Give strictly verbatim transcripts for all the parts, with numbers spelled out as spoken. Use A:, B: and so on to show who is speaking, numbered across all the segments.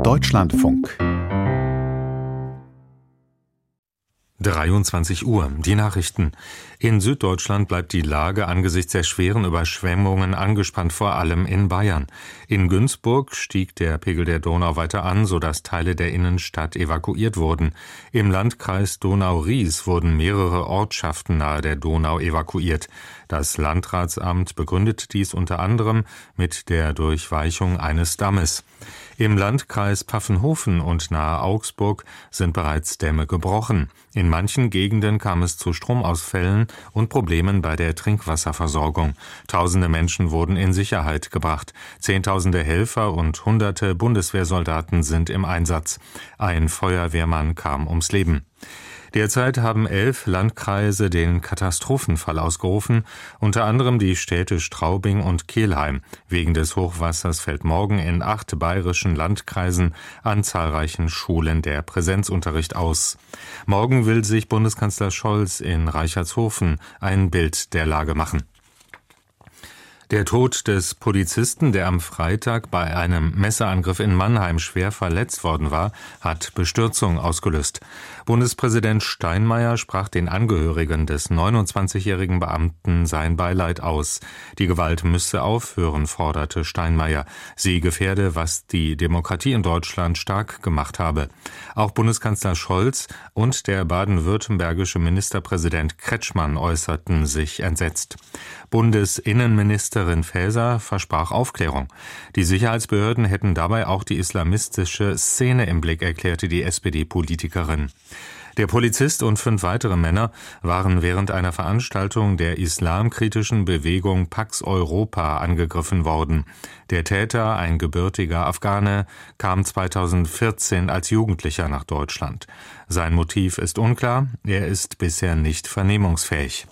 A: Deutschlandfunk.
B: dreiundzwanzig Uhr, die Nachrichten. In Süddeutschland bleibt die Lage angesichts der schweren Überschwemmungen angespannt, vor allem in Bayern. In Günzburg stieg der Pegel der Donau weiter an, sodass Teile der Innenstadt evakuiert wurden. Im Landkreis Donau-Ries wurden mehrere Ortschaften nahe der Donau evakuiert. Das Landratsamt begründet dies unter anderem mit der Durchweichung eines Dammes. Im Landkreis Pfaffenhofen und nahe Augsburg sind bereits Dämme gebrochen. In manchen Gegenden kam es zu Stromausfällen und Problemen bei der Trinkwasserversorgung. Tausende Menschen wurden in Sicherheit gebracht. Zehntausende Helfer und hunderte Bundeswehrsoldaten sind im Einsatz. Ein Feuerwehrmann kam ums Leben. Derzeit haben elf Landkreise den Katastrophenfall ausgerufen, unter anderem die Städte Straubing und Kelheim. Wegen des Hochwassers fällt morgen in acht bayerischen Landkreisen an zahlreichen Schulen der Präsenzunterricht aus. Morgen will sich Bundeskanzler Scholz in Reichertshofen ein Bild der Lage machen. Der Tod des Polizisten, der am Freitag bei einem Messerangriff in Mannheim schwer verletzt worden war, hat Bestürzung ausgelöst. Bundespräsident Steinmeier sprach den Angehörigen des neunundzwanzigjährigen Beamten sein Beileid aus. Die Gewalt müsse aufhören, forderte Steinmeier. Sie gefährde, was die Demokratie in Deutschland stark gemacht habe. Auch Bundeskanzler Scholz und der baden-württembergische Ministerpräsident Kretschmann äußerten sich entsetzt. Bundesinnenministerin Faeser versprach Aufklärung. Die Sicherheitsbehörden hätten dabei auch die islamistische Szene im Blick, erklärte die S P D-Politikerin. Der Polizist und fünf weitere Männer waren während einer Veranstaltung der islamkritischen Bewegung Pax Europa angegriffen worden. Der Täter, ein gebürtiger Afghane, kam zweitausendvierzehn als Jugendlicher nach Deutschland. Sein Motiv ist unklar, er ist bisher nicht vernehmungsfähig.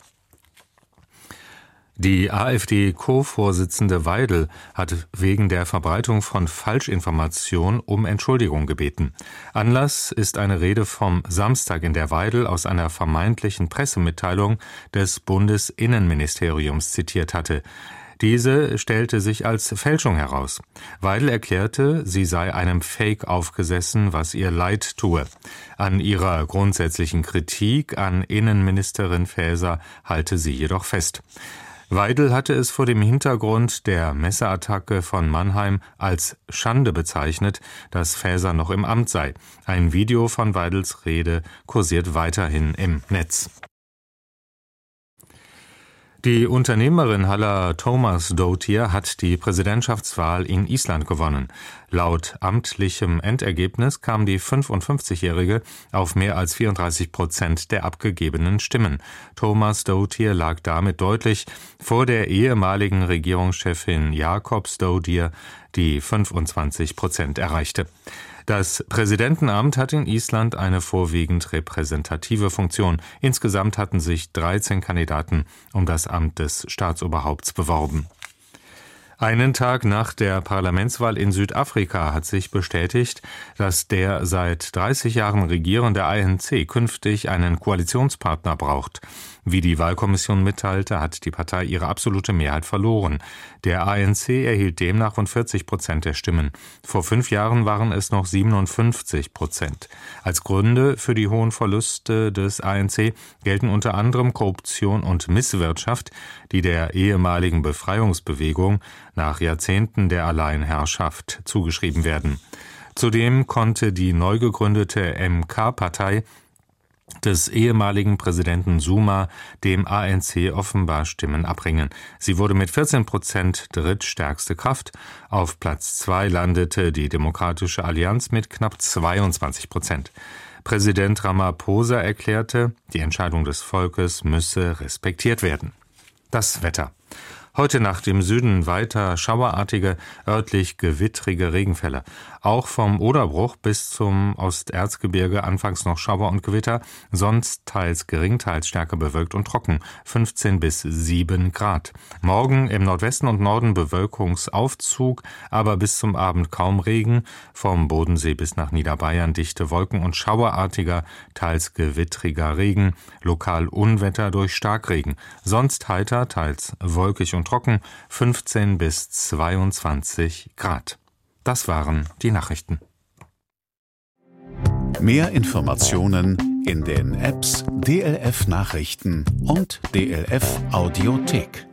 B: Die AfD-Co-Vorsitzende Weidel hat wegen der Verbreitung von Falschinformation um Entschuldigung gebeten. Anlass ist eine Rede vom Samstag, in der Weidel aus einer vermeintlichen Pressemitteilung des Bundesinnenministeriums zitiert hatte. Diese stellte sich als Fälschung heraus. Weidel erklärte, sie sei einem Fake aufgesessen, was ihr leid tue. An ihrer grundsätzlichen Kritik an Innenministerin Faeser halte sie jedoch fest. Weidel hatte es vor dem Hintergrund der Messerattacke von Mannheim als Schande bezeichnet, dass Faeser noch im Amt sei. Ein Video von Weidels Rede kursiert weiterhin im Netz. Die Unternehmerin Halla Thomasdottir hat die Präsidentschaftswahl in Island gewonnen. Laut amtlichem Endergebnis kam die fünfundfünfzigjährige auf mehr als vierunddreißig Prozent der abgegebenen Stimmen. Thomasdottir lag damit deutlich vor der ehemaligen Regierungschefin Jakobsdóttir, die fünfundzwanzig Prozent erreichte. Das Präsidentenamt hat in Island eine vorwiegend repräsentative Funktion. Insgesamt hatten sich dreizehn Kandidaten um das Amt des Staatsoberhaupts beworben. Einen Tag nach der Parlamentswahl in Südafrika hat sich bestätigt, dass der seit dreißig Jahren regierende A N C künftig einen Koalitionspartner braucht. Wie die Wahlkommission mitteilte, hat die Partei ihre absolute Mehrheit verloren. Der A N C erhielt demnach rund vierzig Prozent der Stimmen. Vor fünf Jahren waren es noch siebenundfünfzig Prozent. Als Gründe für die hohen Verluste des A N C gelten unter anderem Korruption und Misswirtschaft, die der ehemaligen Befreiungsbewegung nach Jahrzehnten der Alleinherrschaft zugeschrieben werden. Zudem konnte die neu gegründete M K-Partei des ehemaligen Präsidenten Zuma dem A N C offenbar Stimmen abringen. Sie wurde mit vierzehn Prozent drittstärkste Kraft. Auf Platz zwei landete die Demokratische Allianz mit knapp zweiundzwanzig Prozent. Präsident Ramaphosa erklärte, die Entscheidung des Volkes müsse respektiert werden. Das Wetter. Heute Nacht im Süden weiter schauerartige, örtlich gewittrige Regenfälle. Auch vom Oderbruch bis zum Osterzgebirge anfangs noch Schauer und Gewitter, sonst teils gering, teils stärker bewölkt und trocken, fünfzehn bis sieben Grad. Morgen im Nordwesten und Norden Bewölkungsaufzug, aber bis zum Abend kaum Regen. Vom Bodensee bis nach Niederbayern dichte Wolken und schauerartiger, teils gewittriger Regen, lokal Unwetter durch Starkregen. Sonst heiter, teils wolkig und trocken, fünfzehn bis zweiundzwanzig Grad. Das waren die Nachrichten.
A: Mehr Informationen in den Apps D L F Nachrichten und D L F Audiothek.